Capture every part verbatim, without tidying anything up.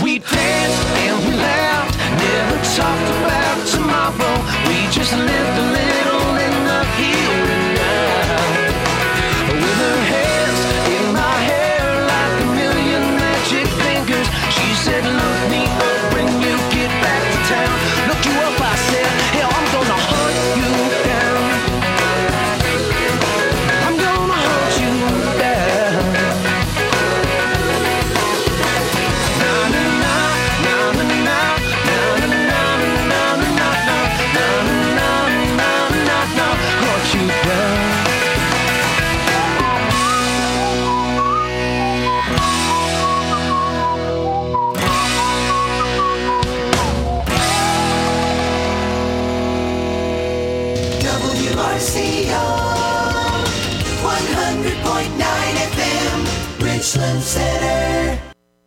We danced and we laughed, never talked about tomorrow. We just lived a little in the here and now. With her hands in my hair like a million magic fingers, she said, look me up when you get back to town. Look you up, I said, hell, I'm gonna hunt you down. I'm gonna hunt you down. Na na na, na na na, na na na, na na na, na na na, na na, hunt you down. W R C O one hundred point nine F M, Richland Center.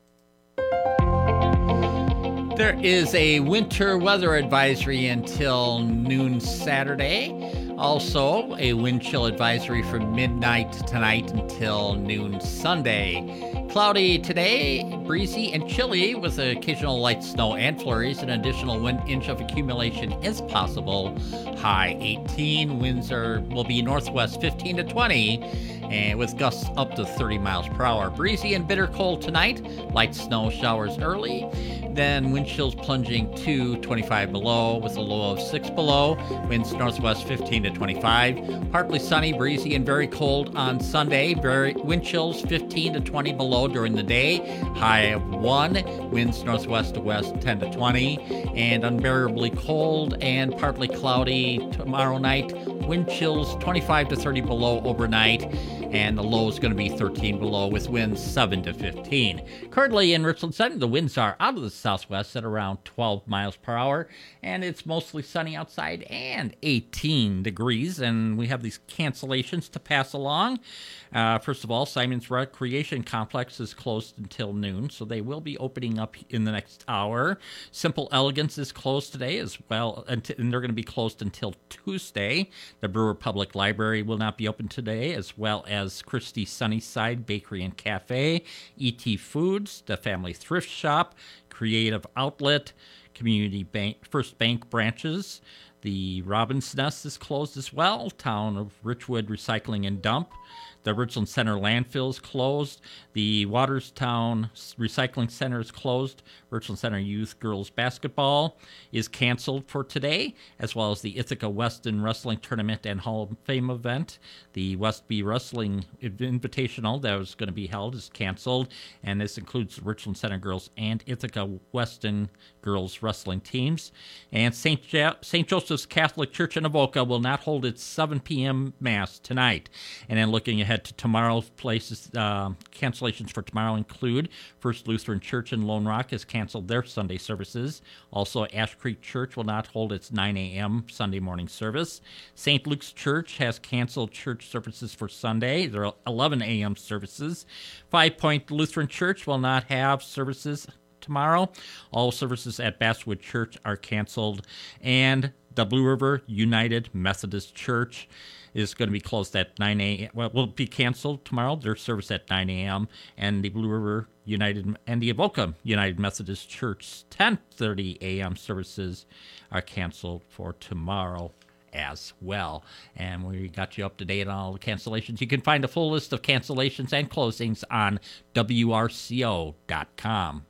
There is a winter weather advisory until noon Saturday. Also, a wind chill advisory from midnight tonight until noon Sunday. Cloudy today, breezy and chilly with occasional light snow and flurries. An additional one inch of accumulation is possible. High eighteen. Winds are will be northwest fifteen to twenty, and with gusts up to thirty miles per hour. Breezy and bitter cold tonight. Light snow showers early. Then wind chills plunging to twenty-five below with a low of six below. Winds northwest fifteen to twenty-five. Partly sunny, breezy, and very cold on Sunday. Very wind chills fifteen to twenty below during the day. High of one. Winds northwest to west ten to twenty. And unbearably cold and partly cloudy tomorrow night. Wind chills twenty-five to thirty below overnight. And the low is going to be thirteen below with winds seven to fifteen. Currently in Richland Center, the winds are out of the southwest at around twelve miles per hour, and it's mostly sunny outside and eighteen degrees, and we have these cancellations to pass along. Uh, first of all, Simon's Recreation Complex is closed until noon, so they will be opening up in the next hour. Simple Elegance is closed today as well, and they're going to be closed until Tuesday. The Brewer Public Library will not be open today, as well as Christie's Sunnyside Bakery and Cafe, E T Foods, the Family Thrift Shop, Creative Outlet, Community Bank, First Bank branches. The Robin's Nest is closed as well. Town of Richwood Recycling and Dump. The Richland Center landfill is closed. The Waterstown Recycling Center is closed. Richland Center Youth Girls Basketball is canceled for today, as well as the Ithaca Weston Wrestling Tournament and Hall of Fame event. The Westby Wrestling Invitational that was going to be held is canceled, and this includes the Richland Center Girls and Ithaca Weston Girls Wrestling teams. And Saint Jo- Saint Joseph's Catholic Church in Avoca will not hold its seven p.m. Mass tonight. And then looking ahead to tomorrow's places, uh, cancellations for tomorrow include First Lutheran Church in Lone Rock has canceled their Sunday services. Also, Ash Creek Church will not hold its nine a.m. Sunday morning service. Saint Luke's Church has canceled church services for Sunday. There are eleven a.m. services. Five Point Lutheran Church will not have services tomorrow. All services at Basswood Church are canceled. And the Blue River United Methodist Church is going to be closed at nine a.m. Well, will be canceled tomorrow. Their service at nine a.m. And the Blue River United and the Avoca United Methodist Church ten thirty a.m. services are canceled for tomorrow as well. And we got you up to date on all the cancellations. You can find a full list of cancellations and closings on W R C O dot com.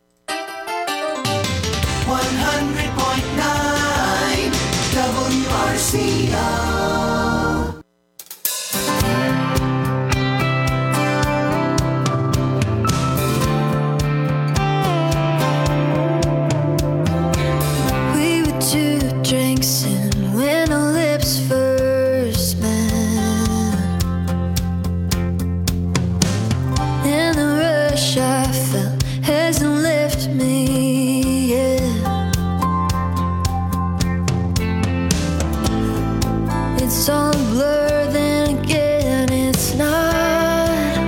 one hundred point nine W R C O. We were two drinks in when our lips first met. And the rush I felt hasn't left me yet. It's all a blur, then again it's not.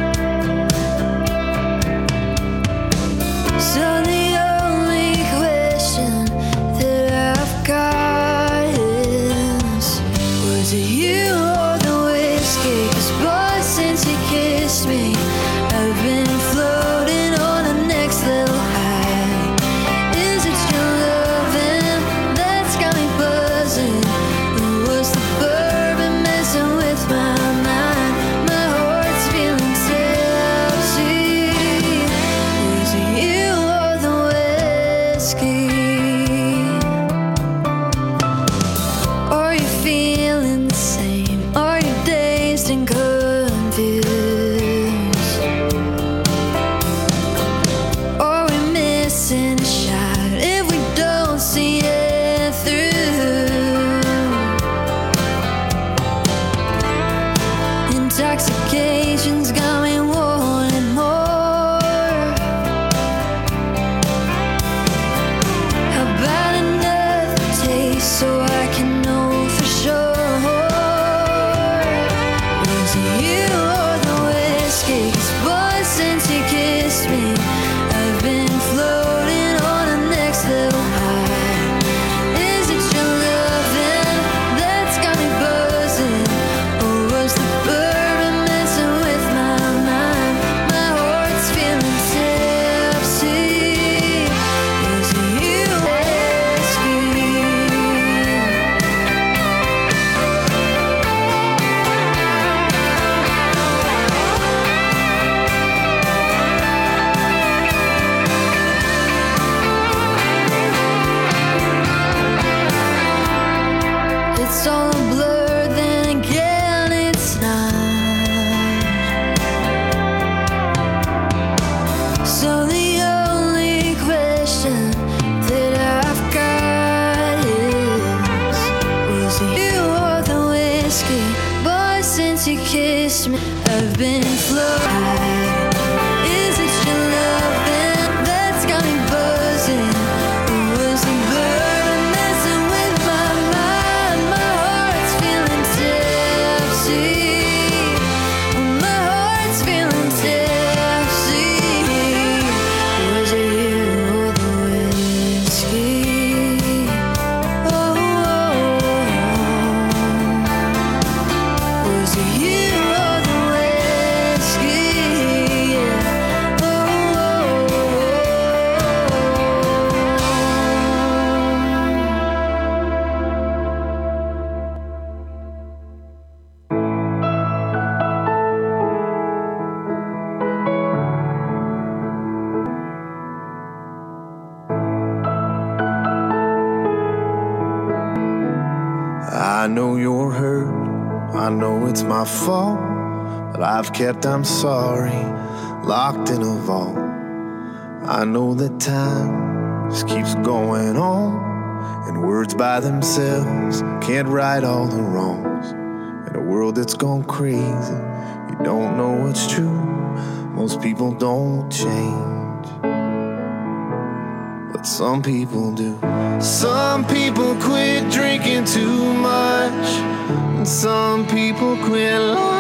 So the only question that I've got is, was it you or the whiskey? 'Cause boy, since you kissed me, I've been floating on the next little high. me. I've been floating. Is it your love then that's got me buzzing? Or was the burden messing with my mind? My heart's feeling tipsy. My heart's feeling tipsy. Was it you or the whiskey? Oh, oh, oh. Was it you or the whiskey? Yeah. Oh, oh, I know you're hurt, I know it's my fault, but I've kept I'm sorry locked in a vault. I know that time just keeps going on, and words by themselves can't right all the wrongs. In a world that's gone crazy, you don't know what's true. Most people don't change, but some people do. Some people quit drinking too much, and some people quit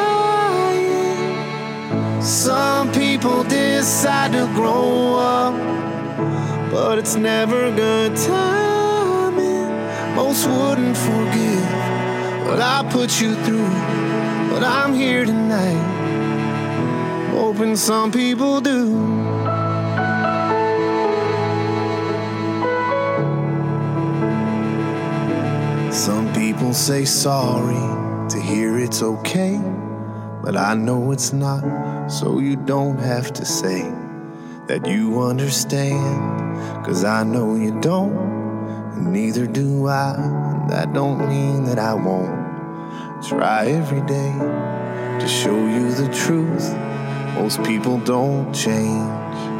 lying. Some people decide to grow up, but it's never good timing. Most wouldn't forgive what I put you through, but I'm here tonight, hoping some people do. Some people say sorry to hear it's okay, but I know it's not, so you don't have to say that you understand, 'cause I know you don't, and neither do I. And that don't mean that I won't try every day to show you the truth. Most people don't change,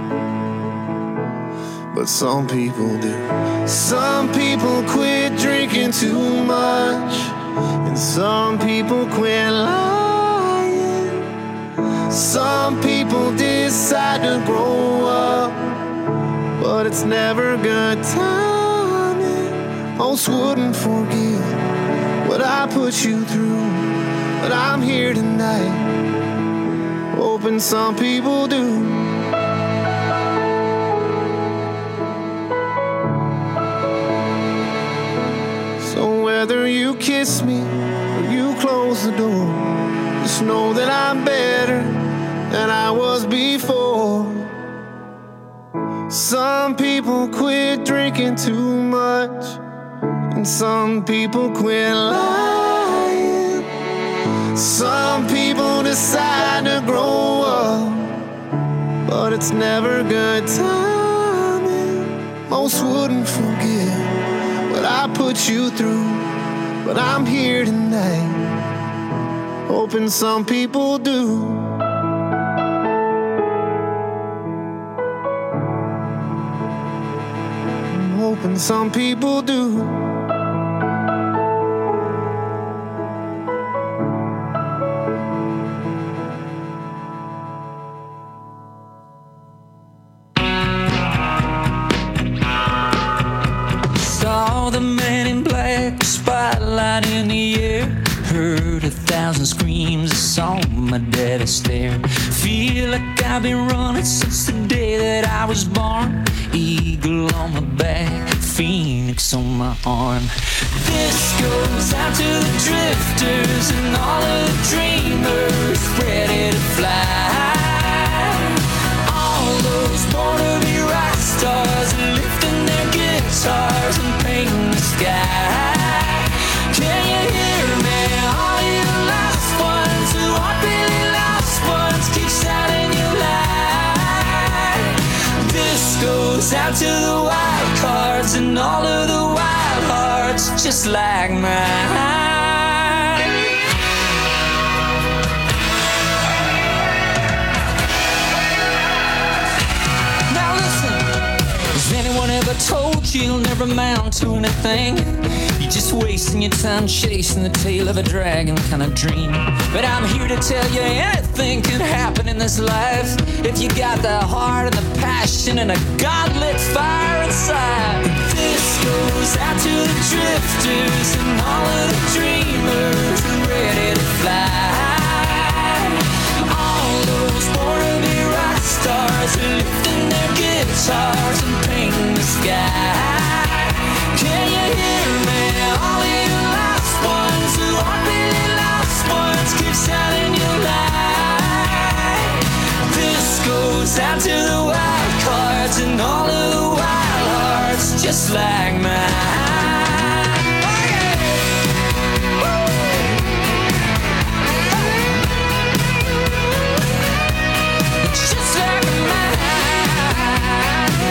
but some people do. Some people quit drinking too much, and some people quit lying. Some people decide to grow up, but it's never good timing. Most wouldn't forgive what I put you through, but I'm here tonight, hoping some people do. Whether you kiss me or you close the door, just know that I'm better than I was before. Some people quit drinking too much, and some people quit lying. Some people decide to grow up, but it's never good timing. Most wouldn't forgive what I put you through, but I'm here tonight, hoping some people do. I'm hoping some people do. Saw the man in black, spotlight in the air. Heard a thousand screams, I saw my daddy stare. Feel like I've been running since the day that I was born. Eagle on my back, phoenix on my arm. This goes out to the drifters and all of the dreamers ready to fly. All those born to be rock stars lifting their guitars and painting the sky. Can you hear me? All you lost ones who are really lost ones, keep shouting your light. This goes out to the wild cards and all of the wild hearts just like mine. Now listen, has anyone ever told but you'll never amount to anything. You're just wasting your time chasing the tail of a dragon kind of dream. But I'm here to tell you anything can happen in this life if you got the heart and the passion and a godlit fire inside. This goes out to the drifters and all of the dreamers who are ready to fly. All those wannabe rock stars are lifting their guitars and painting the sky. Can you hear me? All you lost ones who aren't really lost ones, keep shining your light. This goes out to the wild cards and all of the wild hearts just like mine. Just like mine.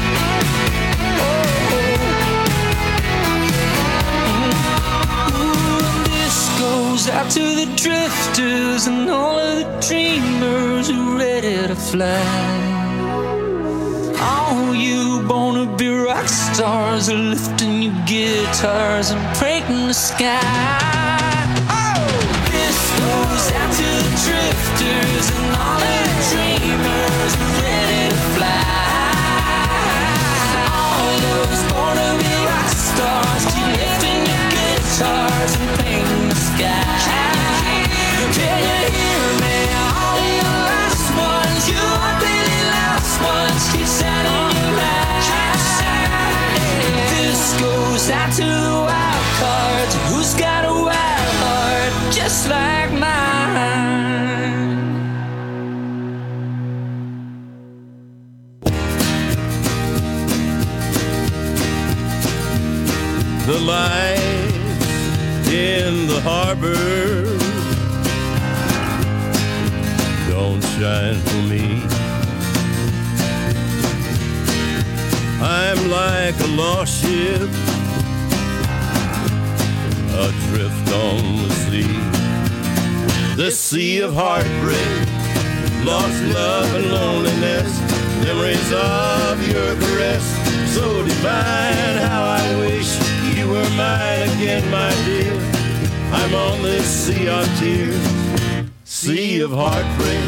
Ooh, this goes out to the drifters and all of the dreamers who are ready to fly. All you wanna-be rock stars are lifting your guitars and painting the sky. Oh, this goes out to the drifters and all of the dreamers who are ready to fly. All those wanna-be rock stars keep lifting your guitars and painting the sky. Can you hear me? All you last ones, you are really last ones, keep shining your light. This goes out to the wild cards. Who's got a wild heart just like mine? The lights in the harbor don't shine for me. I'm like a lost ship adrift on the sea. The sea of heartbreak, lost love and loneliness, memories of your caress, so divine. How I wish you were mine again, my dear. I'm on this sea of tears, sea of heartbreak.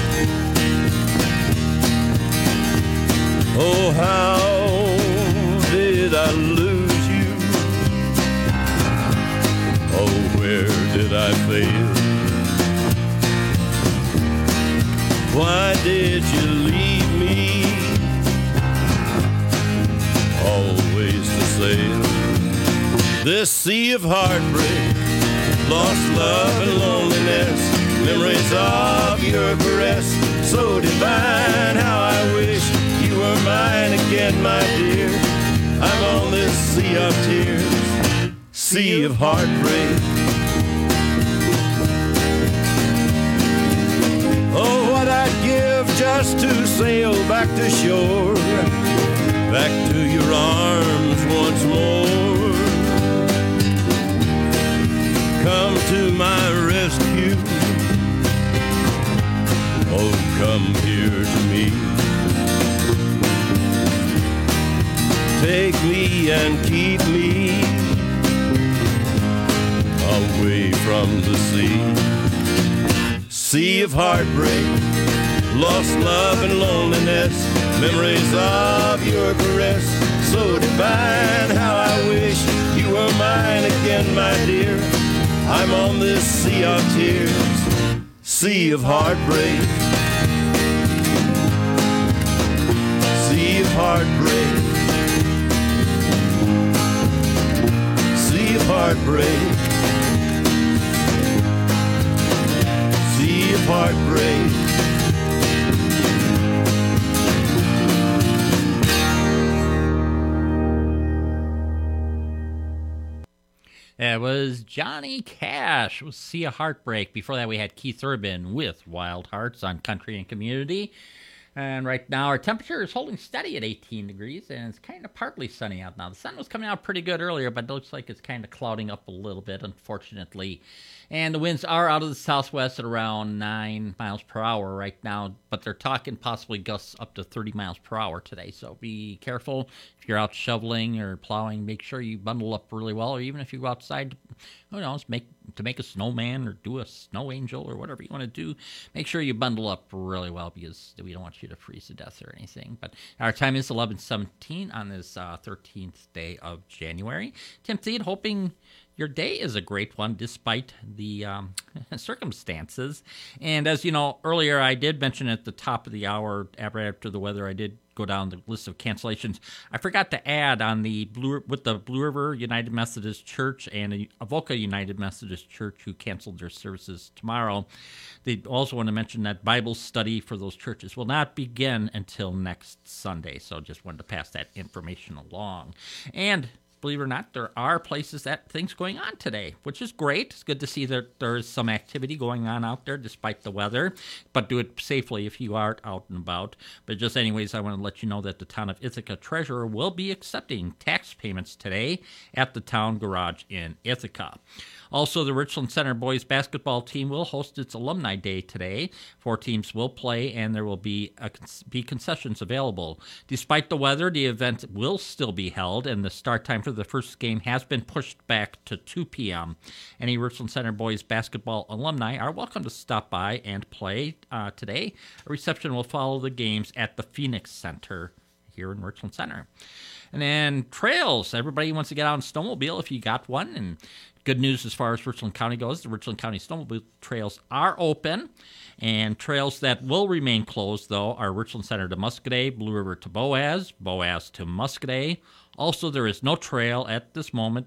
Oh, how did I lose you? Oh, where did I fail? Why did you leave me always to sail? This sea of heartbreak, lost love and loneliness, memories of your caress, so divine. How I wish you were mine again, my dear. I'm on this sea of tears, sea of heartbreak. Oh, what I'd give just to sail back to shore, back to your arms once more. Come to my rescue, oh, come here to me. Take me and keep me away from the sea. Sea of heartbreak, lost love and loneliness, memories of your caress, so divine. How I wish you were mine again, my dear. I'm on this sea of tears, sea of heartbreak, sea of heartbreak, sea of heartbreak, sea of heartbreak. It was Johnny Cash with Sea of Heartbreak. Before that, we had Keith Urban with Wild Hearts on Country and Community. And right now our temperature is holding steady at eighteen degrees, and it's kind of partly sunny out now. The sun was coming out pretty good earlier, but it looks like it's kind of clouding up a little bit, unfortunately. And the winds are out of the southwest at around nine miles per hour right now, but they're talking possibly gusts up to thirty miles per hour today. So be careful if you're out shoveling or plowing. Make sure you bundle up really well, or even if you go outside, who knows, make to make a snowman or do a snow angel or whatever you want to do. Make sure you bundle up really well, because we don't want you to freeze to death or anything. But our time is eleven seventeen on this uh, thirteenth day of January. Tim Thede, hoping your day is a great one despite the um, circumstances. And as you know, earlier I did mention at the top of the hour, right after the weather, I did go down the list of cancellations. I forgot to add on the Blue with the Blue River United Methodist Church and Avoca United Methodist Church, who canceled their services tomorrow. They also want to mention that Bible study for those churches will not begin until next Sunday. So just wanted to pass that information along. And believe it or not, there are places that things going on today, which is great. It's good to see that there's some activity going on out there despite the weather, but do it safely if you are out and about. But just anyways, I want to let you know that the town of Ithaca treasurer will be accepting tax payments today at the town garage in Ithaca. Also, the Richland Center boys basketball team will host its Alumni Day today. Four teams will play, and there will be a, be concessions available. Despite the weather, the event will still be held, and the start time for the first game has been pushed back to two p.m. Any Richland Center boys basketball alumni are welcome to stop by and play uh, today. A reception will follow the games at the Phoenix Center here in Richland Center. And then trails. Everybody wants to get out on snowmobile if you got one. And good news as far as Richland County goes, the Richland County snowmobile trails are open. And trails that will remain closed, though, are Richland Center to Muscadet, Blue River to Boaz, Boaz to Muscadet. Also, there is no trail at this moment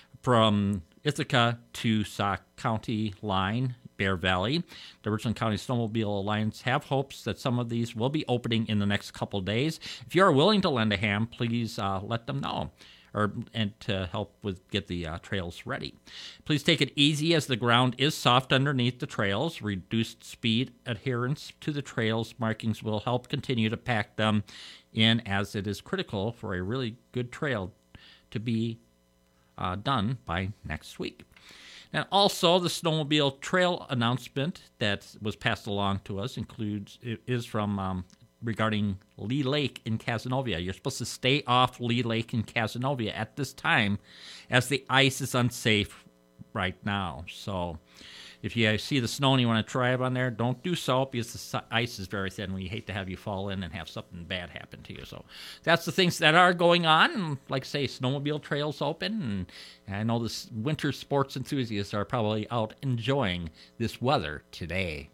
from Ithaca to Sauk County line, Bear Valley. The Richland County Snowmobile Alliance have hopes that some of these will be opening in the next couple days. If you are willing to lend a hand, please uh, let them know, or and to help with get the uh, trails ready. Please take it easy as the ground is soft underneath the trails. Reduced speed adherence to the trails markings will help continue to pack them in, as it is critical for a really good trail to be uh, done by next week. And also, the snowmobile trail announcement that was passed along to us includes is from um, regarding Lee Lake in Cazenovia. You're supposed to stay off Lee Lake in Cazenovia at this time, as the ice is unsafe right now. So if you see the snow and you want to drive on there, don't do so, because the ice is very thin. We hate to have you fall in and have something bad happen to you. So that's the things that are going on. And like I say, snowmobile trails open. And I know the winter sports enthusiasts are probably out enjoying this weather today.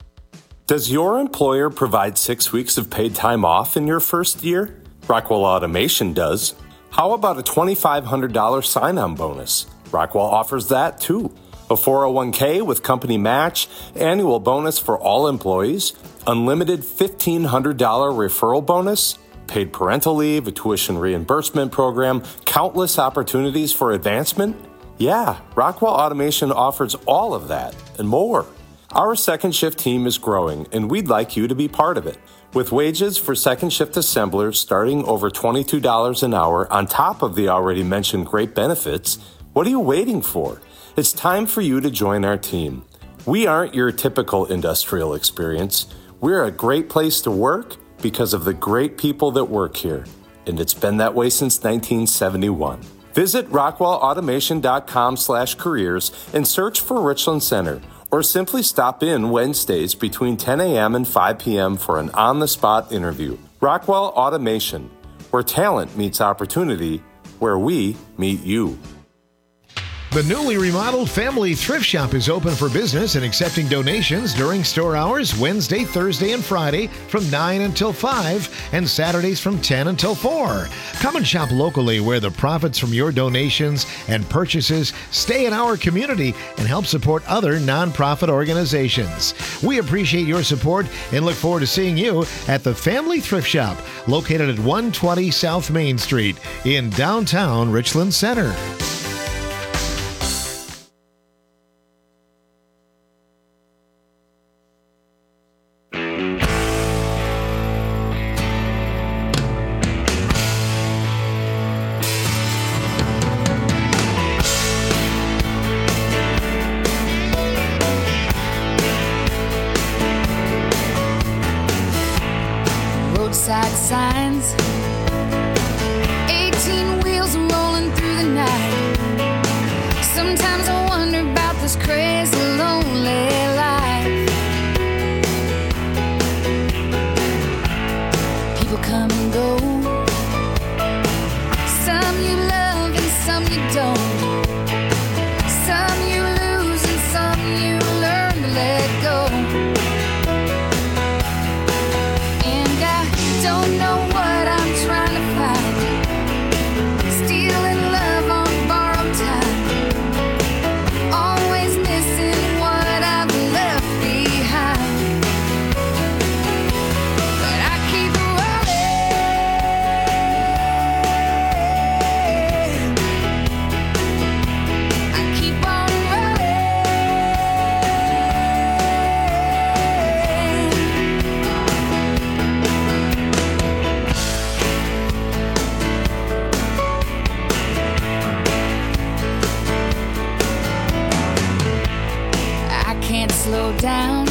Does your employer provide six weeks of paid time off in your first year? Rockwell Automation does. How about a twenty-five hundred dollars sign-on bonus? Rockwell offers that too. A four oh one k with company match, annual bonus for all employees, unlimited fifteen hundred dollars referral bonus, paid parental leave, a tuition reimbursement program, countless opportunities for advancement. Yeah, Rockwell Automation offers all of that and more. Our second shift team is growing, and we'd like you to be part of it. With wages for second shift assemblers starting over twenty-two dollars an hour on top of the already mentioned great benefits, what are you waiting for? It's time for you to join our team. We aren't your typical industrial experience. We're a great place to work because of the great people that work here, and it's been that way since nineteen seventy-one. Visit rockwellautomation.com slash careers and search for Richland Center, or simply stop in Wednesdays between ten a.m. and five p.m. for an on-the-spot interview. Rockwell Automation, where talent meets opportunity, where we meet you. The newly remodeled Family Thrift Shop is open for business and accepting donations during store hours Wednesday, Thursday, and Friday from nine until five and Saturdays from ten until four. Come and shop locally, where the profits from your donations and purchases stay in our community and help support other nonprofit organizations. We appreciate your support and look forward to seeing you at the Family Thrift Shop, located at one twenty South Main Street in downtown Richland Center. down.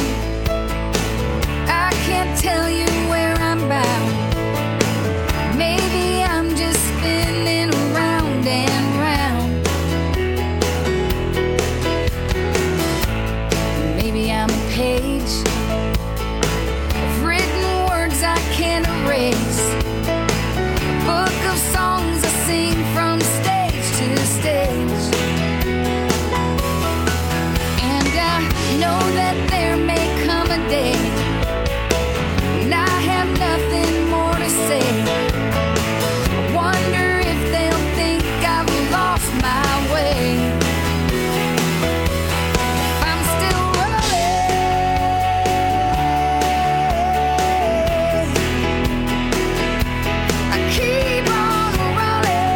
I can't tell you where I'm bound. Maybe I'm just spinning round and round. Maybe I'm a page of written words I can't erase. Book of songs I sing from stage to stage. And I know that there may come a day when I have nothing more to say. I wonder if they'll think I've lost my way. If I'm still rolling, I keep on rolling.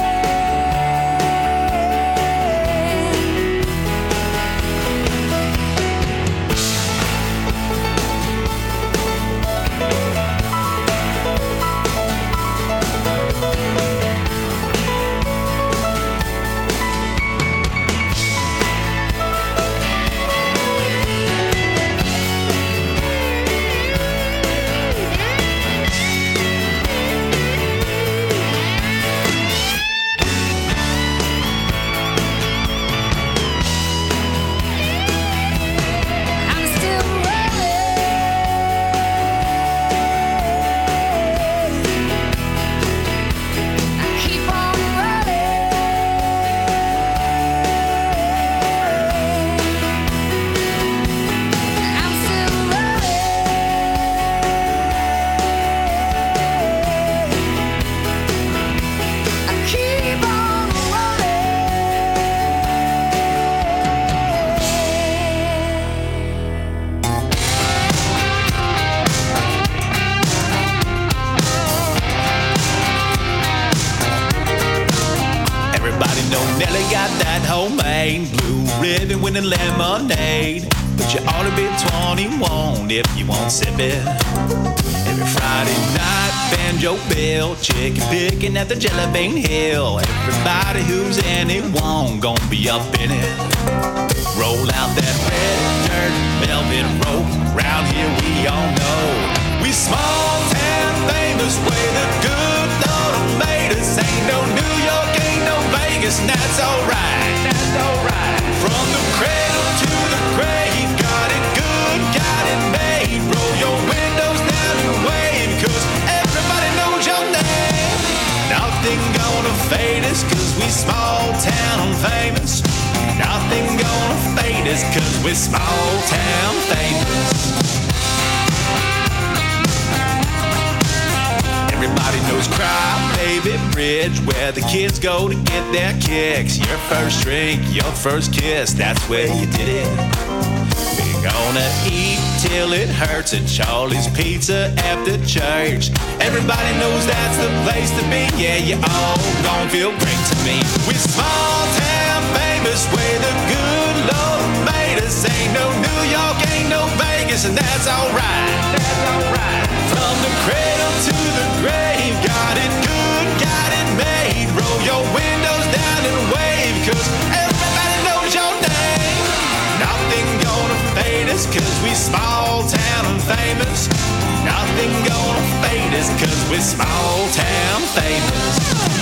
I'm still rolling. I keep on rolling. I'm still rolling. I keep on Everybody know Nelly got that homemade blue ribbon with the lemonade. But you ought to be twenty-one if you won't sip it. Every Friday night, Banjo Bill, chicken picking at the Jelly Bean Hill. Everybody who's anyone gonna be up in it. Roll out that red dirt velvet rope. Round here we all know we small town famous. Way the good Lord made us. Ain't no New York, ain't no Vegas, and that's alright. That's alright. From the cradle to the grave, got it good, got it made. Roll your windows down and wave, 'cause everybody knows your name. Nothing gonna fade us, 'cause we small town famous. Nothing gonna fade us, 'cause we're small town famous. Everybody knows Cry Baby Bridge, where the kids go to get their kicks. Your first drink, your first kiss, that's where you did it. We're gonna eat till it hurts at Charlie's Pizza after church. Everybody knows that's the place to be. Yeah, you all gon' feel great to me. We're small town famous, where the good Lord made us. Ain't no New York, ain't no Vegas, and that's alright. That's alright. From the cradle to the grave, got it good, got it made. Roll your windows down and wave, 'cause everybody knows your name. Nothing gonna fade us, 'cause we small town famous. Nothing gonna fade us, 'cause we're small town famous.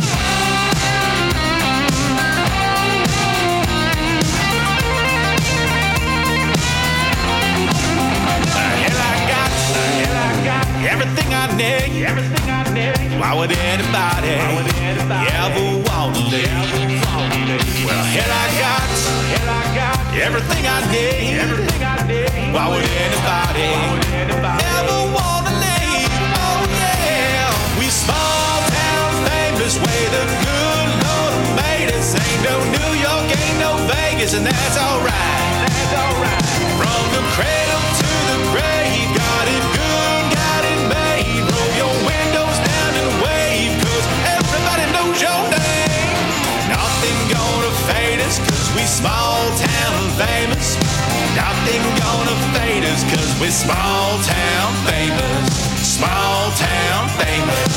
Everything I need, everything I need. Why would anybody, Why would anybody ever want to live? Well, here I got, here I got everything I need, everything I need. Why would anybody, Why would anybody ever want to leave? Oh yeah, we small town famous, way the good Lord made us. Ain't no New York, ain't no Vegas, and that's alright. That's alright. From the cradle to the grave, got it good, got it made. Roll your windows down and wave, 'cause everybody knows your name. Nothing gonna fade us, 'cause we small town famous. Nothing gonna fade us, 'cause we're small town famous. Small town famous.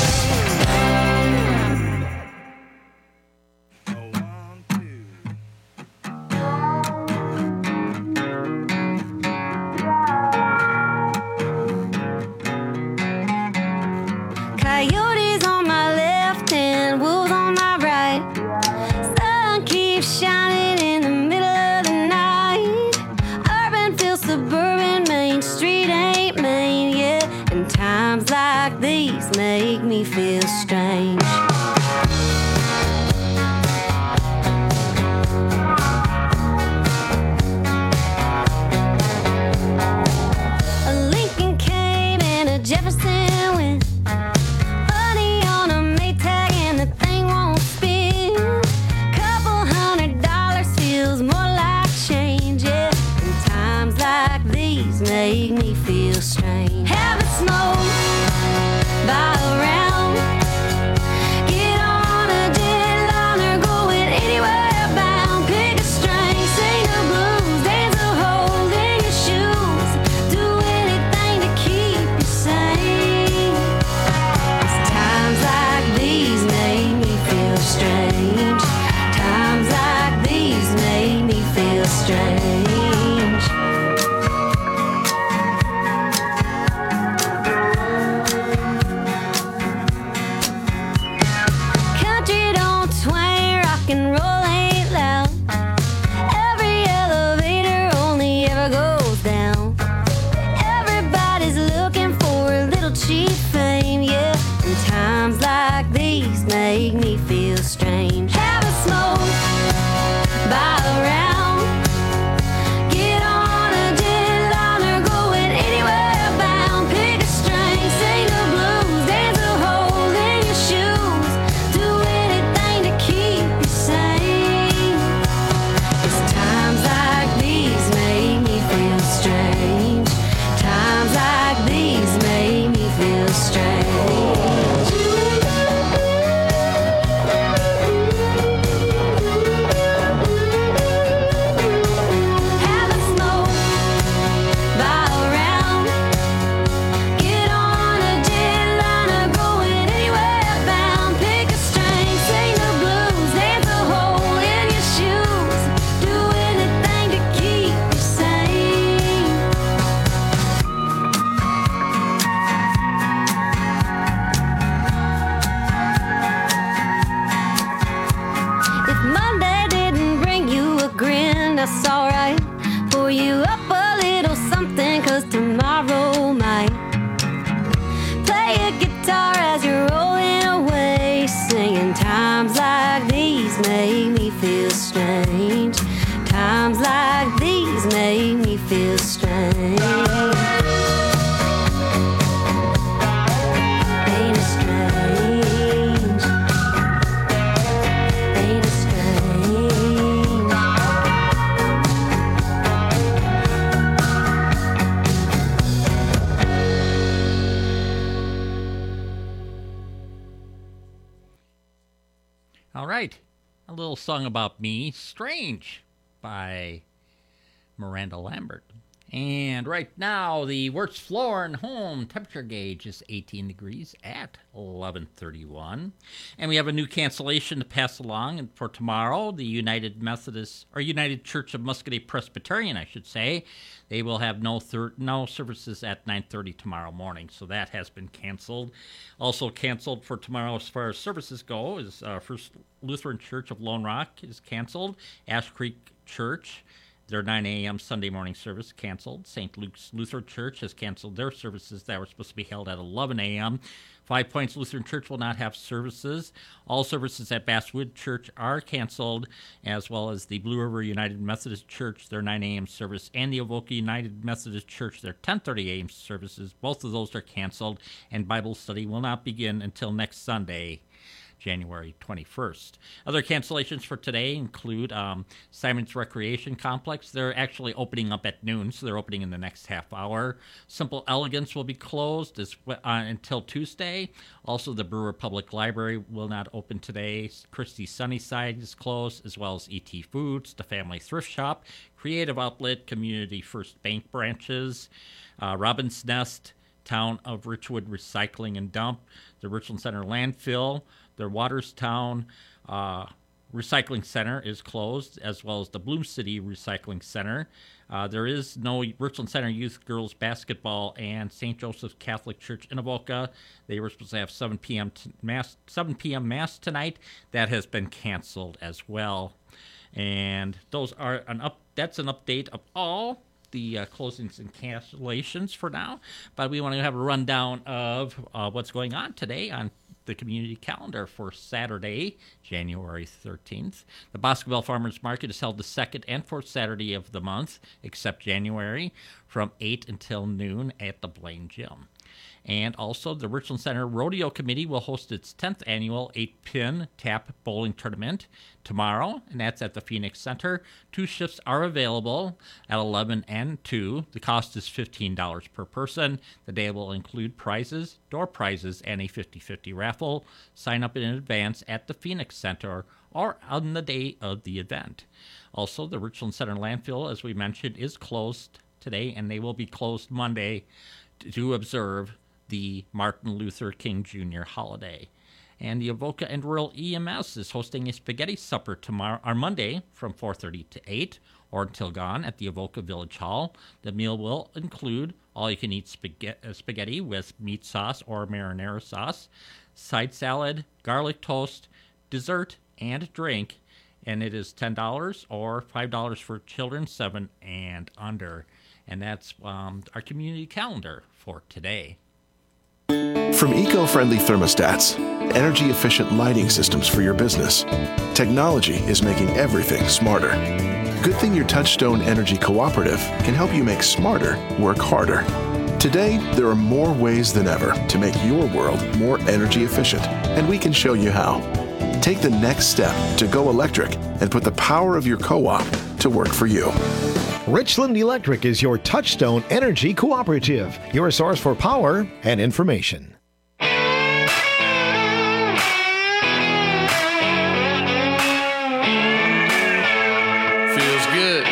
Times like these make me feel strange. Times like these make me feel strange. Ain't it strange? Ain't it strange? All right, a little song about me, Strange, by Miranda Lambert. And right now, the Wirtz Floor and Home temperature gauge is eighteen degrees at eleven thirty-one. And we have a new cancellation to pass along. And for tomorrow, the United Methodist, or United Church of Muscatine Presbyterian, I should say, they will have no thir- no services at nine thirty tomorrow morning. So that has been canceled. Also canceled for tomorrow as far as services go is uh, First Lutheran Church of Lone Rock is canceled. Ash Creek Church, their nine a.m. Sunday morning service canceled. Saint Luke's Lutheran Church has canceled their services that were supposed to be held at eleven a.m. Five Points Lutheran Church will not have services. All services at Basswood Church are canceled, as well as the Blue River United Methodist Church, their nine a.m. service, and the Avoca United Methodist Church, their ten thirty a.m. services. Both of those are canceled, and Bible study will not begin until next Sunday, January twenty-first. Other cancellations for today include um, Simon's Recreation Complex. They're actually opening up at noon, so they're opening in the next half hour. Simple Elegance will be closed as, uh, until Tuesday. Also, the Brewer Public Library will not open today. Christie's Sunnyside is closed, as well as E T Foods, the Family Thrift Shop, Creative Outlet, Community First Bank branches, uh, Robin's Nest, Town of Richwood Recycling and Dump, the Richland Center Landfill, the Waterstown uh, Recycling Center is closed, as well as the Bloom City Recycling Center. Uh, there is no Richland Center Youth Girls Basketball and Saint Joseph's Catholic Church in Avoca. They were supposed to have seven p.m. T- mass, seven p.m. Mass tonight. That has been canceled as well. And those are an up. That's an update of all the uh, closings and cancellations for now. But we want to have a rundown of uh, what's going on today on the community calendar for Saturday, January thirteenth. The Boscobel Farmers Market is held the second and fourth Saturday of the month, except January, from eight until noon at the Blaine Gym. And also, the Richland Center Rodeo Committee will host its tenth annual eight-pin tap bowling tournament tomorrow, and that's at the Phoenix Center. Two shifts are available at eleven and two. The cost is fifteen dollars per person. The day will include prizes, door prizes, and a fifty-fifty raffle. Sign up in advance at the Phoenix Center or on the day of the event. Also, the Richland Center landfill, as we mentioned, is closed today, and they will be closed Monday to observe the Martin Luther King Junior holiday. And the Avoca and Rural E M S is hosting a spaghetti supper tomorrow, or Monday, from four thirty to eight, or until gone at the Avoca Village Hall. The meal will include all-you-can-eat spaghetti, spaghetti with meat sauce or marinara sauce, side salad, garlic toast, dessert, and drink. And it is ten dollars or five dollars for children seven and under. And that's um, our community calendar for today. From eco-friendly thermostats, energy-efficient lighting systems for your business, technology is making everything smarter. Good thing your Touchstone Energy Cooperative can help you make smarter work harder. Today, there are more ways than ever to make your world more energy efficient, and we can show you how. Take the next step to go electric and put the power of your co-op to work for you. Richland Electric is your Touchstone Energy Cooperative, your source for power and information. Feels good.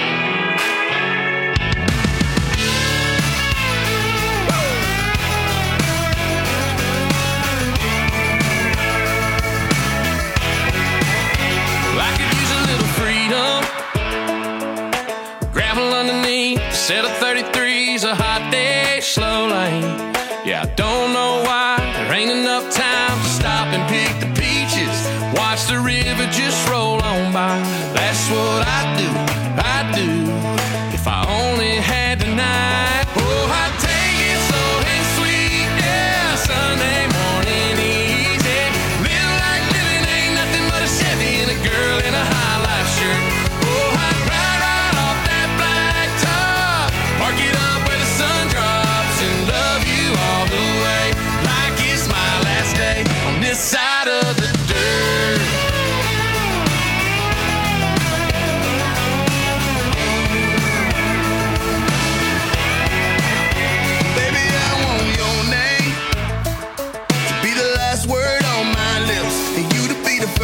I could use a little freedom. Gravel underneath, set of thirty-threes, a hot day, slow lane. Yeah, I don't know why there ain't enough time to stop and pick the peaches. Watch the river just roll on by. That's what I do, I do. If I only had tonight. Oh, I'd take it slow and sweet, yeah. Sunday morning easy. Live like living ain't nothing but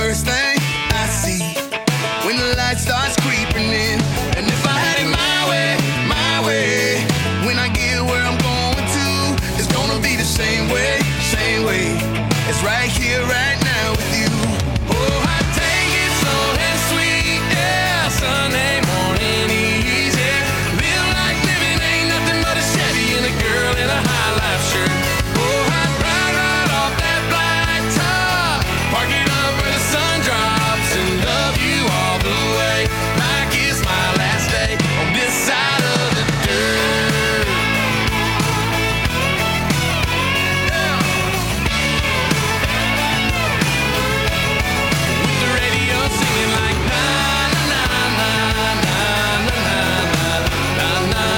first thing I see when the light starts creeping in. And if I had it my way, my way, when I get where I'm going to, it's gonna be the same way, same way. It's right here, right now with you. Oh, I take it slow and sweet, yeah. Sunday morning easy. Live like living ain't nothing but a Chevy and a girl in a high life shirt. Oh, I'd ride right off that black top, park it up where the sun drops, and love you all the way, like it's my last day on this side of the dirt. Yeah. With the radio singing like na na na na na na na na na.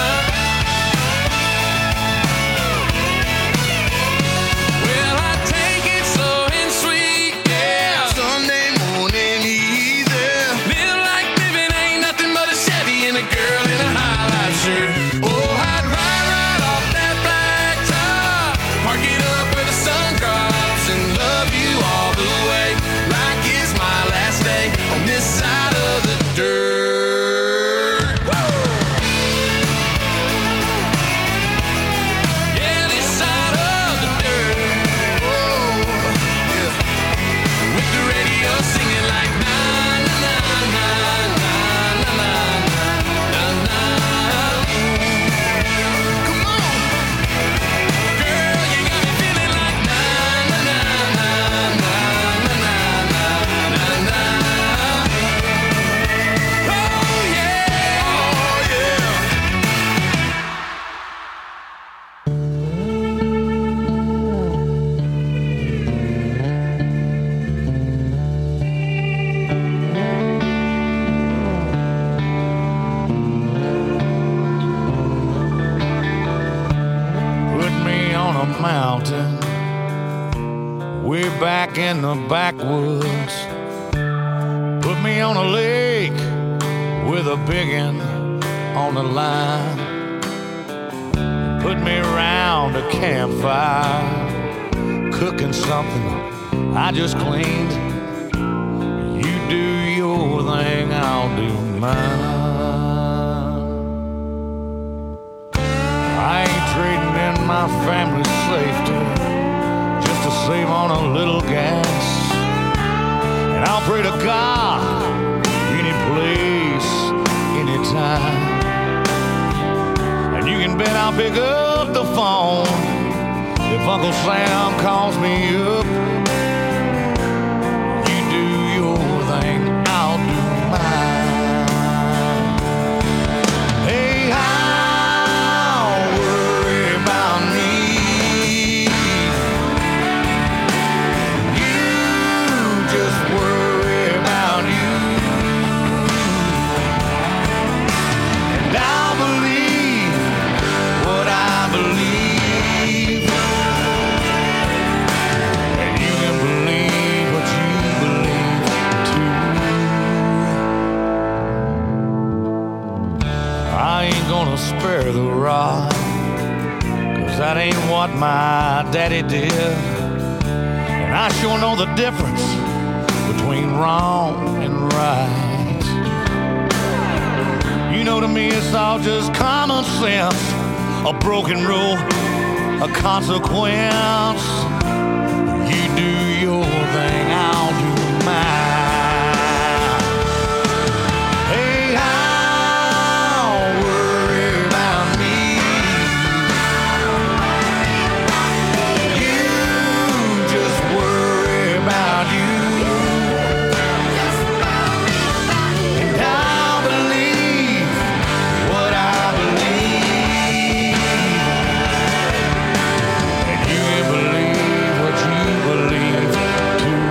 Well, I take it slow and sweet, yeah. Sunday morning easy. Live like living ain't nothing but a Chevy and a girl in a high life shirt. Oh, I'd ride right off that black top, park it up where the sun drops, and love you all the way, like it's my last day on this side of the dirt. Woo! Yeah, this side of the dirt. Oh, yeah. With the radio singing like na na na na na na na na na. Come on, girl, you got me feeling like na na na na na na na na na. Oh yeah, oh yeah. Put me on a mountain, way back in the backwoods. Put me on a lake with a biggin on the line. Put me around a campfire, cooking something I just cleaned. You do your thing, I'll do mine. I ain't trading in my family's safety just to save on a little gas. And I'll pray to God any place, anytime. And you can bet I'll pick up the phone if Uncle Sam calls me up. You do your thing, I'll do mine. Hey, I'll worry about me. You just worry about you. And I'll believe what I believe. And you can believe what you believe too. I ain't gonna spare the rod, 'cause that ain't what my daddy did. And I sure know the difference between wrong and right. You know, to me it's all just common sense, a broken rule, a consequence. You do your thing, I'll do mine. Hey, I'll worry about me. You just worry about you. And I'll believe what I believe. And you can believe what you believe too.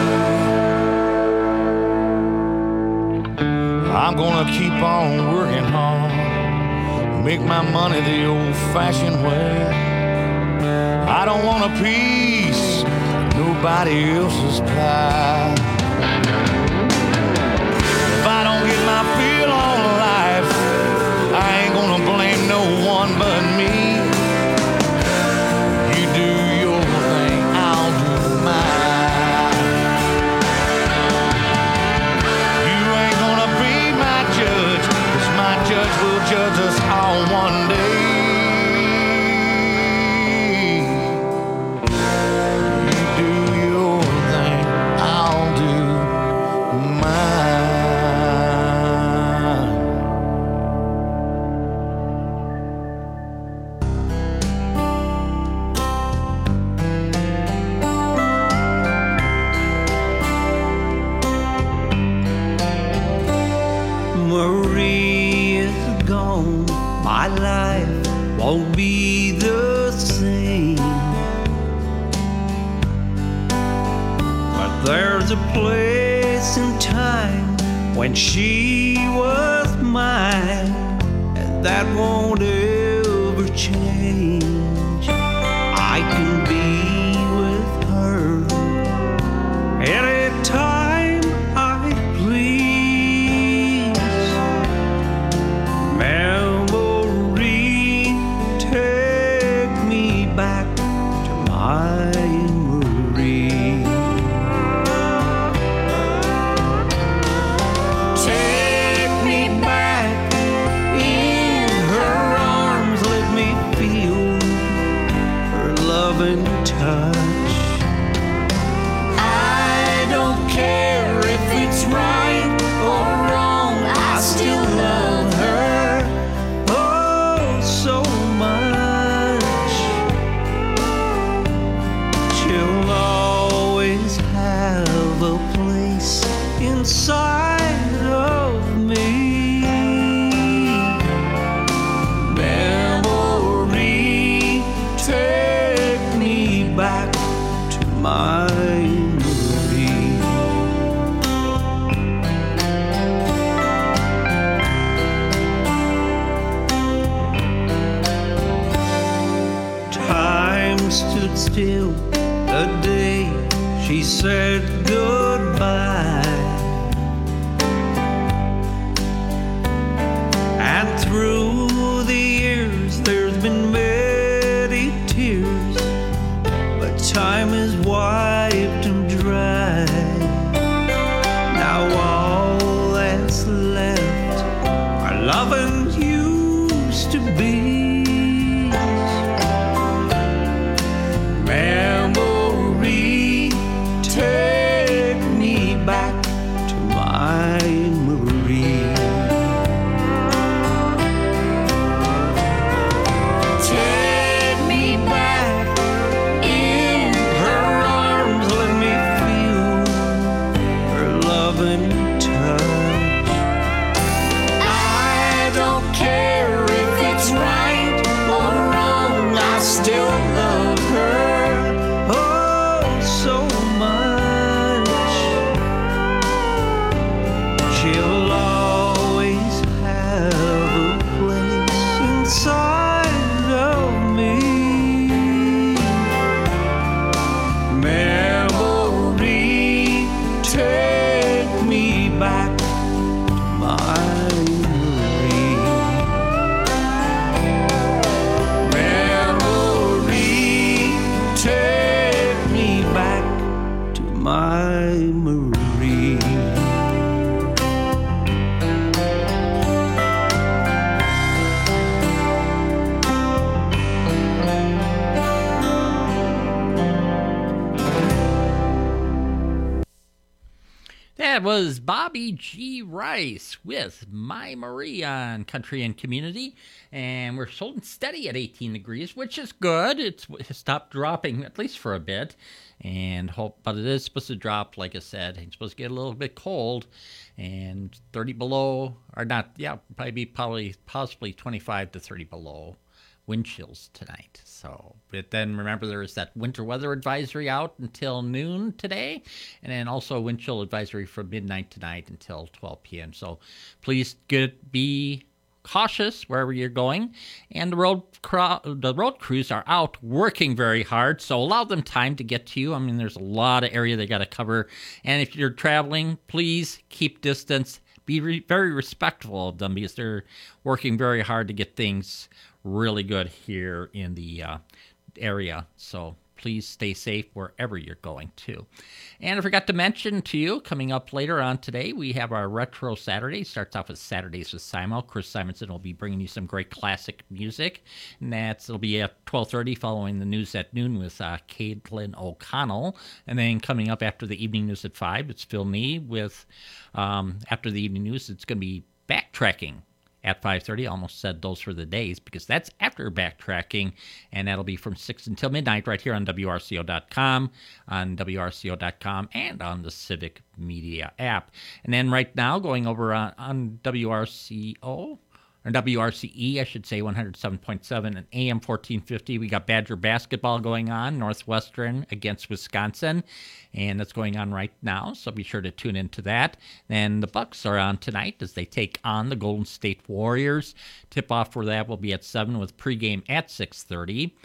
I'm gonna keep on working hard, make my money the old-fashioned way. I don't want a piece of nobody else's pie. If I don't get my feel on life, I ain't gonna blame no one but me. You do your thing, I'll do mine. gone, my life won't be the same. But there's a place in time when she was mine, and that won't ever change. I can be with her anytime I please. Memory, take me back to my Marie. Take me back in her arms, let me feel her loving touch. I don't care if it's right or wrong, I still love her, oh, so much. She'll always have a place inside of me. Memory, take me back to my Marie. Time stood still the day she said goodbye, and through the years there's been many tears, but time has wiped them dry. Now all that's left are loving used to be. Memory, take me back to my Marie. Take me back in her arms, let me feel her loving touch. I don't care if it's right or wrong, I still love her, oh, so much. She'll always have a place inside of me. Memory, take me back to my Marie. Memory, take me back to my Marie. That was Bobby G. Rice with My Marie on Country and Community. And we're holding steady at eighteen degrees, which is good. It's, it's stopped dropping, at least for a bit. And hope, but it is supposed to drop, like I said. It's supposed to get a little bit cold. And thirty below, or not, yeah, probably be probably possibly twenty-five to thirty below wind chills tonight. So, but then remember there is that winter weather advisory out until noon today, and then also a wind chill advisory from midnight tonight until twelve p.m. So please get be cautious wherever you're going, and the road cro- the road crews are out working very hard, so allow them time to get to you. I mean, there's a lot of area they got to cover, and if you're traveling, please keep distance. Be re- very respectful of them because they're working very hard to get things really good here in the uh, area. So please stay safe wherever you're going to. And I forgot to mention to you, coming up later on today, we have our Retro Saturday. Starts off with Saturdays with Simo. Chris Simonson will be bringing you some great classic music. And that's, it'll be at twelve thirty following the news at noon with uh, Caitlin O'Connell. And then coming up after the evening news at five, it's Phil Nee with, um, after the evening news, it's going to be Backtracking at five thirty. I almost said those for the days because that's after Backtracking, and that'll be from six until midnight right here on W R C O dot com, on W R C O dot com, and on the Civic Media app. And then right now, going over on, on W R C O, or W R C E, I should say, one oh seven point seven and A M fourteen fifty. We got Badger basketball going on, Northwestern against Wisconsin, and that's going on right now, so be sure to tune into that. And the Bucks are on tonight as they take on the Golden State Warriors. Tip-off for that will be at seven with pregame at six thirty.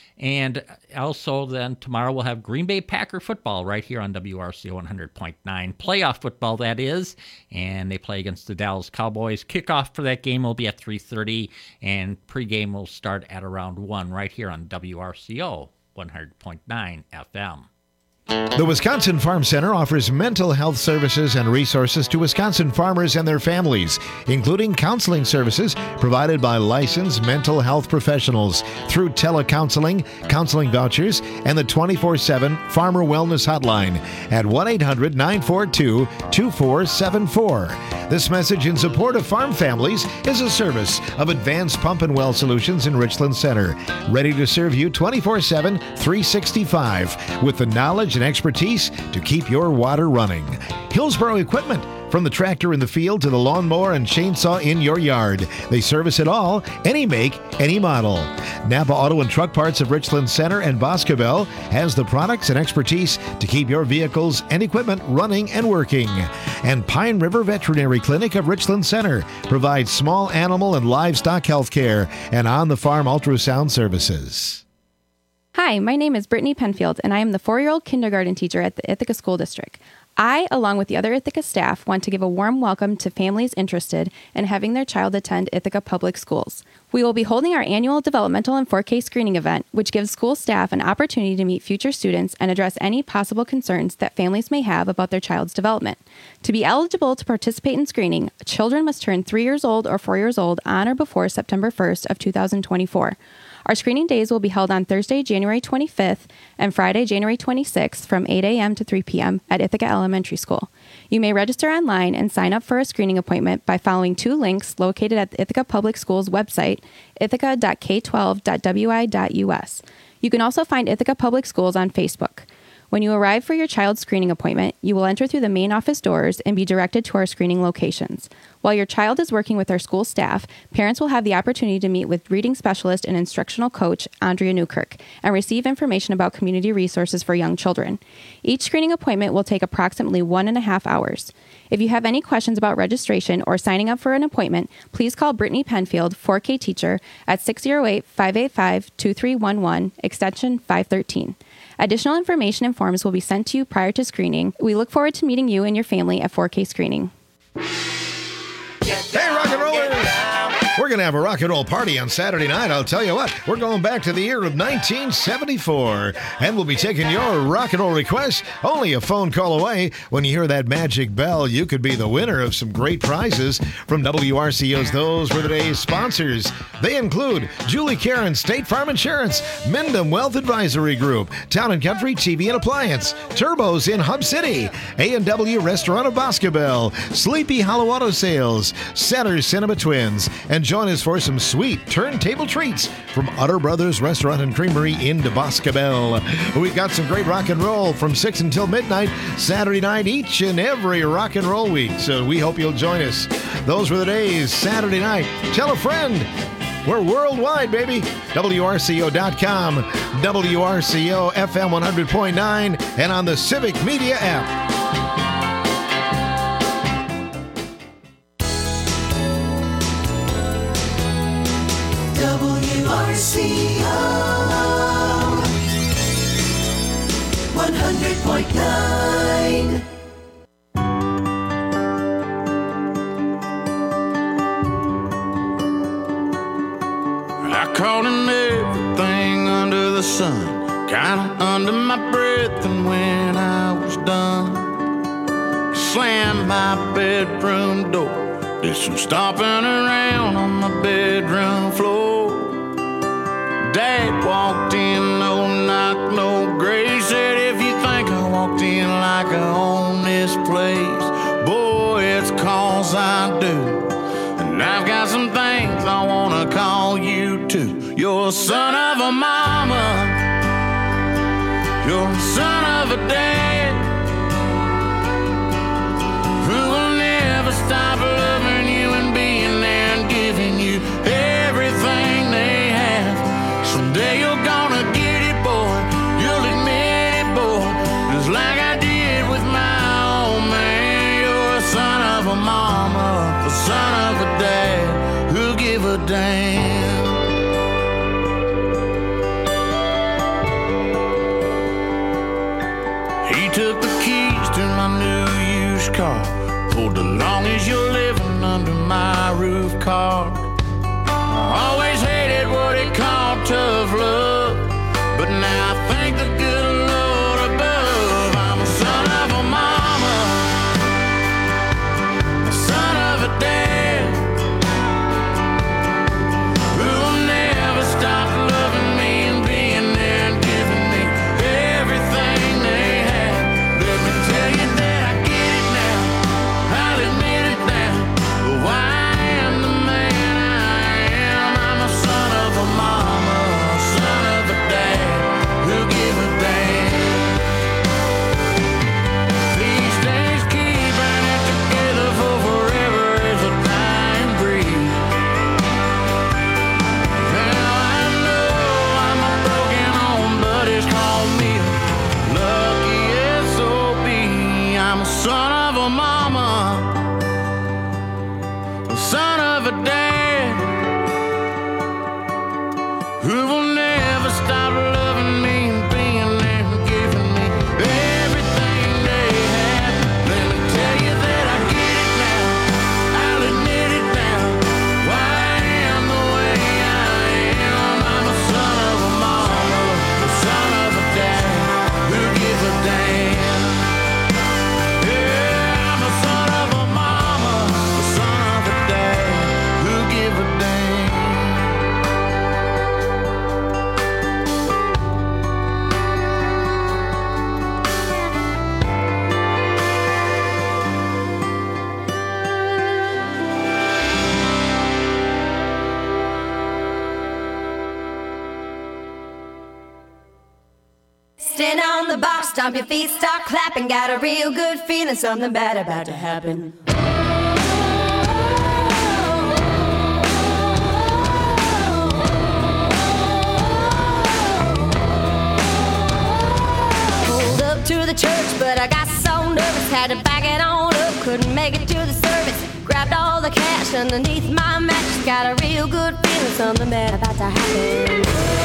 And also then tomorrow we'll have Green Bay Packer football right here on W R C O one hundred point nine. Playoff football, that is. And they play against the Dallas Cowboys. Kickoff for that game will be at three thirty. And pregame will start at around one right here on W R C O one hundred point nine F M. The Wisconsin Farm Center offers mental health services and resources to Wisconsin farmers and their families, including counseling services provided by licensed mental health professionals through telecounseling, counseling vouchers, and the twenty-four seven Farmer Wellness Hotline at one eight hundred nine four two two four seven four. This message in support of farm families is a service of Advanced Pump and Well Solutions in Richland Center, ready to serve you twenty-four seven, three sixty-five with the knowledge and expertise to keep your water running. Hillsboro Equipment, from the tractor in the field to the lawnmower and chainsaw in your yard. They service it all, any make, any model. Napa Auto and Truck Parts of Richland Center and Boscobel has the products and expertise to keep your vehicles and equipment running and working. And Pine River Veterinary Clinic of Richland Center provides small animal and livestock health care and on-the-farm ultrasound services. Hi, my name is Brittany Penfield, and I am the four-year-old kindergarten teacher at the Ithaca School District. I, along with the other Ithaca staff, want to give a warm welcome to families interested in having their child attend Ithaca Public Schools. We will be holding our annual developmental and four K screening event, which gives school staff an opportunity to meet future students and address any possible concerns that families may have about their child's development. To be eligible to participate in screening, children must turn three years old or four years old on or before September first of two thousand twenty-four. Our screening days will be held on Thursday, January twenty-fifth and Friday, January twenty-sixth from eight a.m. to three p.m. at Ithaca Elementary School. You may register online and sign up for a screening appointment by following two links located at the Ithaca Public Schools website, ithaca dot k twelve dot w i dot u s. You can also find Ithaca Public Schools on Facebook. When you arrive for your child's screening appointment, you will enter through the main office doors and be directed to our screening locations. While your child is working with our school staff, parents will have the opportunity to meet with reading specialist and instructional coach Andrea Newkirk and receive information about community resources for young children. Each screening appointment will take approximately one and a half hours. If you have any questions about registration or signing up for an appointment, please call Brittany Penfield, four K teacher, at six oh eight, five eight five, two three one one, extension five thirteen. Additional information and forms will be sent to you prior to screening. We look forward to meeting you and your family at four K screening. Hey, rock and rollers! We're going to have a rock and roll party on Saturday night. I'll tell you what, we're going back to the year of nineteen seventy-four, and we'll be taking your rock and roll requests only a phone call away. When you hear that magic bell, you could be the winner of some great prizes from W R C O's Those Were the Days sponsors. They include Julie Karen, State Farm Insurance, Mendham Wealth Advisory Group, Town and Country T V and Appliance, Turbos in Hub City, A and W Restaurant of Boscobel, Sleepy Hollow Auto Sales, Center's Cinema Twins, and join us for some sweet turntable treats from Utter Brothers Restaurant and Creamery in Boscobel. We've got some great rock and roll from six until midnight, Saturday night, each and every rock and roll week. So we hope you'll join us. Those were the days, Saturday night. Tell a friend. We're worldwide, baby. W R C O dot com, W R C O F M one hundred point nine, and on the Civic Media app. W R C O one hundred point nine. I caught in everything under the sun, kinda under my breath, and when I was done, slammed my bedroom door, did some stomping around on my bedroom floor. Dad walked in, no knock, no grace, said if you think I walked in like I own this place, boy, it's cause I do. And I've got some things I wanna call you to. You're a son of a mama, you're a son of a dad, who will never stop loving you and being there and giving you car. Pulled along as you're living under my roof car. I always hated what it called tough love, but now I thank the good Lord above. I'm a son of a mama, a son of a dad, who will never stop loving me and being there and giving me everything they had. Let me tell you that I get it now, I'll admit it now, but why I am the man I am. I'm a son of a mama, a son of a dad, who give a damn. These days keeping it together for forever is a dying breed. Now I know I'm a broken home, but it's called me a lucky S O B. I'm a son of a mama, a son of a dad, who will never stop loving me and being there and giving me everything they have. Let me tell you that I get it now, I'll admit it now, why I am the way I am. I'm a son of a mama, a son of a dad, who give a damn. Yeah, I'm a son of a mama, a son of a dad, who give a damn. Stand on the box, stomp your feet, start clapping. Got a real good feeling, something bad about to happen. Pulled up to the church, but I got so nervous, had to back it on up, couldn't make it to the service. Grabbed all the cash underneath my mattress, got a real good feeling, something bad about to happen.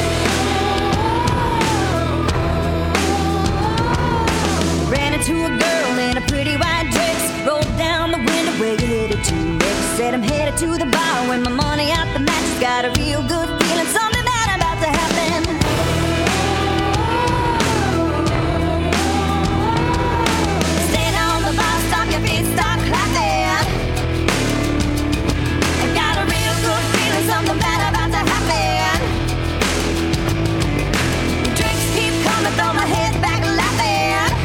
Ran into a girl in a pretty white dress, rolled down the window, where you headed to? She said I'm headed to the bar, with my money out the mattress, got a real good feeling, something bad about to happen. Stand on the bar, stomp your feet, start clapping. I got a real good feeling, something bad about to happen. Drinks keep coming, throw my head back laughing.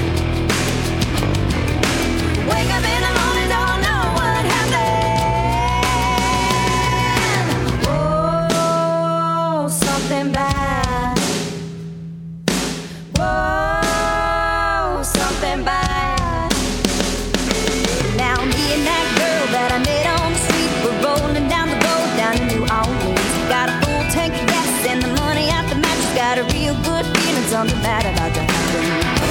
Wake up in the morning, don't know what happened. Oh, something bad. Whoa, something bad. Now me and that girl that I met on the street, we're rolling down the road down to New Orleans. Got a full tank of gas and the money out the mattress, got a real good feeling, something bad about to happen.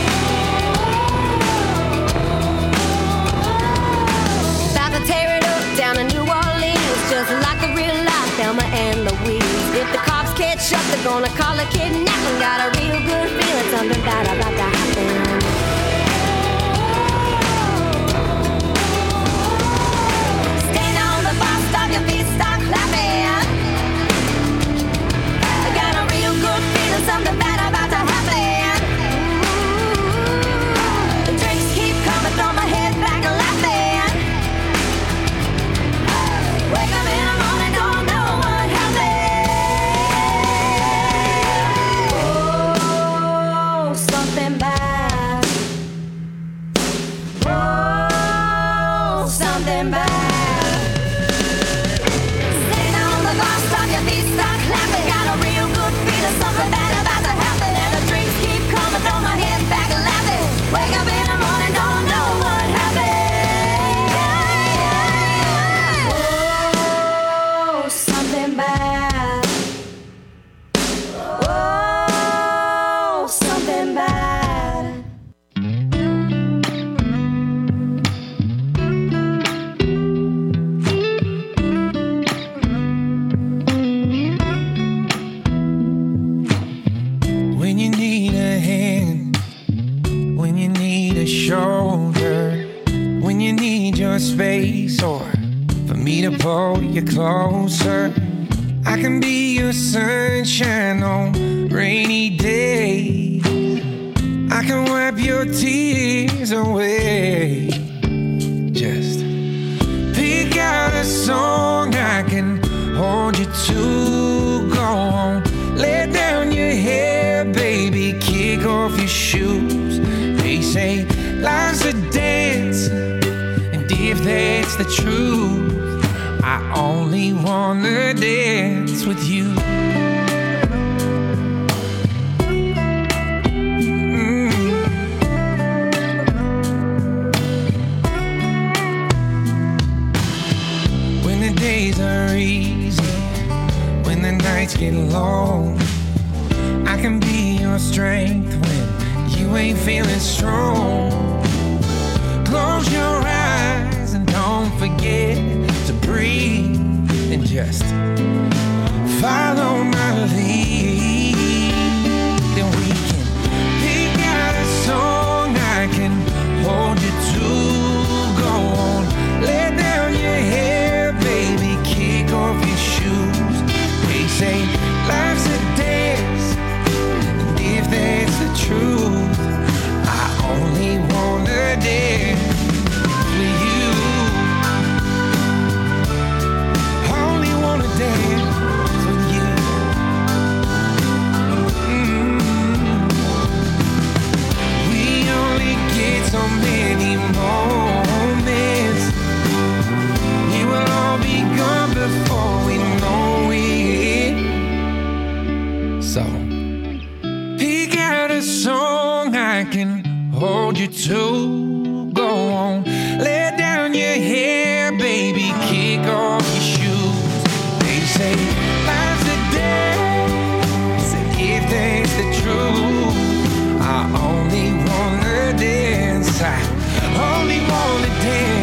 Tear it up down in New Orleans, just like a real life Thelma and Louise. If the cops catch up, they're gonna call it kidnapping. Got a real good feeling, something bad about to happen. Stand on the bar, stop your feet, start clapping. I got a real good feeling, something bad about to happen. The drinks keep coming, throw my head back and laughing. Wake up in the morning, don't know what happened. Oh, something bad. Oh, something bad. Stand on the bar, stop your feet, start clapping. Got a real good feeling, something bad about to happen. And the drinks keep coming, throw my head back and laughing. Wake up in the morning, don't know what happened. Something bad. Oh, something bad. you need your space or for me to pull you closer. I can be your sunshine on rainy days. I can wipe your tears away. Just pick out a song I can hold you to. Go on, let down your hair, baby, kick off your shoes. They say life's a dance, and if that's the truth, I only wanna dance with you. Days are easy when the nights get long. I can be your strength when you ain't feeling strong. Close your eyes and don't forget to breathe and just follow my lead. Then we can pick out a song I can hold you to. Go on, let down your hair, baby, kick off your shoes. They say life's a dance, and if that's the truth, I only wanna dance with you. Only wanna dance with you. Mm-hmm. We only get so many moments. We will all be gone before we know it. So pick out a song I can hold you to. Go on, let down your hair, baby, kick off your shoes. They say life's a dance, and if that's the truth, I only wanna dance. I only wanna dance.